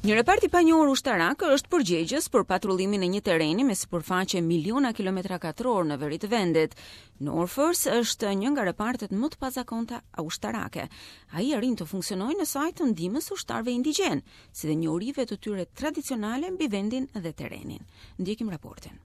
Një repart I panjohur ushtarak është përgjegjës për patrullimin e një tereni me sipërfaqe miliona kilometra katror në veri të vendit. Norforce është një nga repartet më të pazakonta ushtarake. Ai arrin të funksionojë në sajt të ndihmës ushtarëve indigjen, si dhe njohurive të tyre tradicionale mbi vendin dhe terenin. Ndjekim raportin.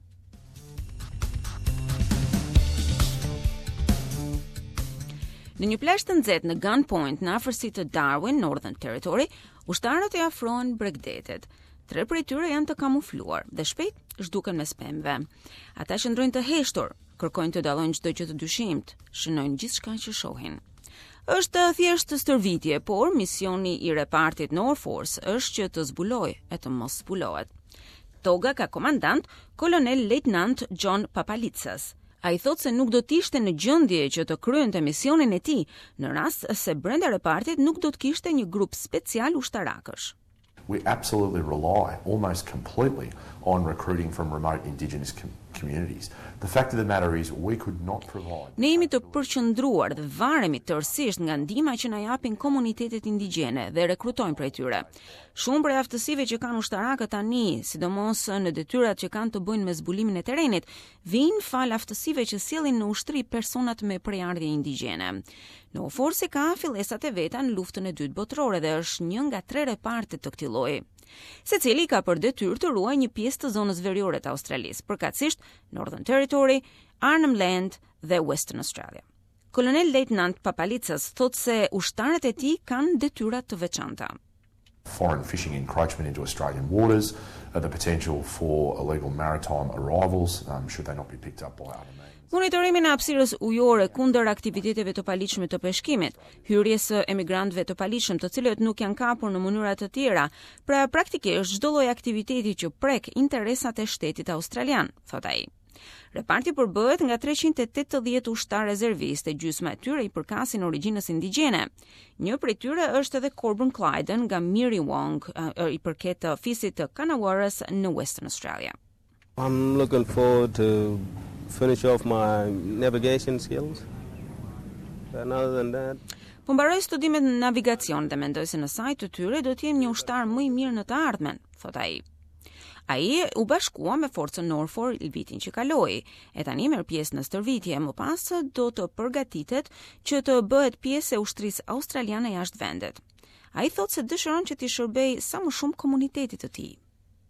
Në një plazh të nxehtë në Gun Point, në afërsi të Darwin, Northern Territory, ushtarët e afrohen Bregdetit. 3 prej tyre janë të kamufluar dhe shpejt zhduken mes pemëve. Ata qëndrojnë të heshtur, kërkojnë të dallojnë çdo gjë të dyshimt, shënojnë gjithçka që shohin. Është thjesht stërvitje, por misioni I repartit Norforce është që të zbulojë e të mos zbulohet. Toga ka komandant kolonel lejtnant John Papalitsas. A I thot se nuk do t'ishte në gjendje që të kryente misionin e tij në rast se brenda repartit nuk do të kishte një grup special ushtarakësh. We absolutely rely almost completely on recruiting from remote indigenous communities. The fact of the matter is we could not provide. Ne jemi të përqendruar dhe varemi tërësisht nga ndihma që na japin komunitetet indigjene dhe rekrutojmë prej tyre. Shumë prej aftësive që kanë ushtarakët tani, sidomos në detyrat që kanë të bëjnë me zbulimin e terrenit, vijnë fal aftësive që sjellin në ushtri personat me prejardhje indigjene. Norforce ka fillesat e veta në luftën e dytë botërore dhe është një nga 3 repartet të këtij lloji. Secili ka për detyrë të ruajë një pjesë të zonës veriore të Australisë, përkatësisht Northern Territory, Arnhem Land dhe Western Australia. Kolonel lejtnant Papalitsas thot se ushtarët e tij kanë detyra të veçanta. Foreign fishing encroachment into Australian waters, the potential for illegal maritime arrivals, should they not be picked up by other means. Monitorimin e hapësirës ujore kundër aktiviteteve të paligjshme të peshkimit, hyrjes së emigrantëve të paligjshëm të cilët nuk janë kapur në mënyra të tjera, pra praktikisht çdo lloj aktiviteti që prek interesat e shtetit australian, thot ai. Reparti përbëhet nga 380 ushtar rezervistë e gjysma e tyre I përkasin origjinës indigjene. Një prej tyre është edhe Corbin Clyden nga Miriwong, I përket fisit të Kanawaras në Western Australia. I'm looking forward to finish off my navigation skills. And other than that, Po mbaroj studimet në navigacion dhe mendoj se në sajt të tyre do të jem një ushtar më I mirë në të ardhmen, thot ai. Ai u bashkua me forcën Norfolk vitin që kaloi, e tani merr pjesë në stërvitje, më pas do të përgatitet që të bëhet pjesë e ushtrisë australiane jashtë vendit. Ai thot se dëshiron që t'i shërbej sa më shumë komunitetit të tij.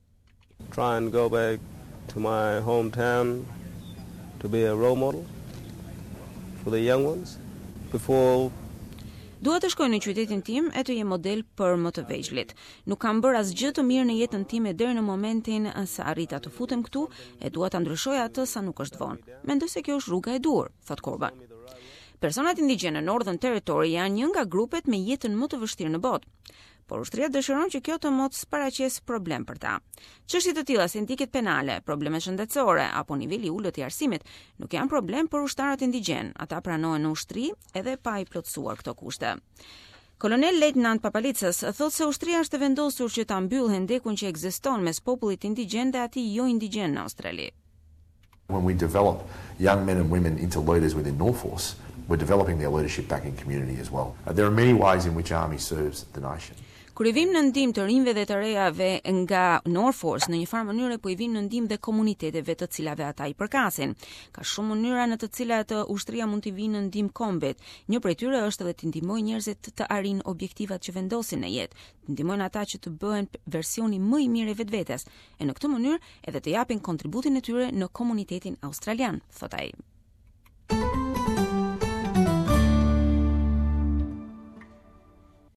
try and go back to my hometown to be a role model for the young ones before. Dua të shkoj në qytetin tim e të jem model për më të vegjëlit. Nuk kam bërë asgjë të mirë në jetën time deri në momentin sa arrita të futem këtu e dua ta ndryshoj atë sa nuk është vonë. Mendoj se kjo është rruga e dur, thot Corbin. Personat indigjenë në Northern Territory janë një nga grupet me jetën më të vështirë në botë. Por ushtria dëshiron që kjo të mos paraqes problem për ta. Çështje të tilla si ndikjet penale, probleme shëndetësore apo niveli I ulët I arsimit nuk janë problem për ushtarët indigjen. Ata pranohen në ushtri edhe pa I plotësuar këto kushte. Kolonel lejtnant Papalitsas thot se ushtria është e vendosur që ta mbyllë hendekun që ekziston mes popullit indigjen dhe atij jo indigjen në Australi. When we develop young men and women into leaders within Norforce, we're developing their leadership back in community as well. There are many ways in which Army serves the nation. Kur I vim në ndihmë të rinjve dhe të rejave nga Norforce, në një farë mënyre po I vim në ndihmë dhe komuniteteve të cilave ata I përkasin. Ka shumë mënyra në të cilat ushtria mund t'i vinë në ndihmë kombit. Një prej tyre është edhe të ndihmojë njerëzit të arrijnë objektivat që vendosin në jetë, të ndihmojnë ata që të bëhen versioni më I mirë I vetvetes, e në këtë mënyrë edhe të japin kontributin e tyre në komunitetin australian, thot ai.